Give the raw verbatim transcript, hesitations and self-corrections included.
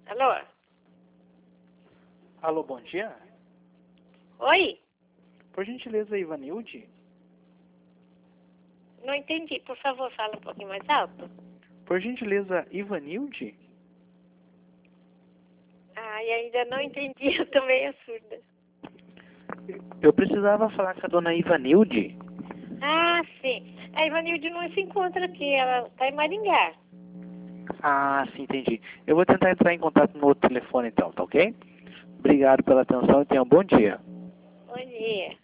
Alô? Alô, bom dia. Oi? Por gentileza, Ivanilde? Não entendi. Por favor, fala um pouquinho mais alto. Por gentileza, Ivanilde? Ai, ainda não entendi. Eu tô meio surda. Eu precisava falar com a dona Ivanilde. Ah, sim. A Ivanilde não se encontra aqui. Ela tá em Maringá. Ah, sim, entendi. Eu vou tentar entrar em contato no outro telefone então, tá ok? Obrigado pela atenção e tenha um bom dia. Bom dia.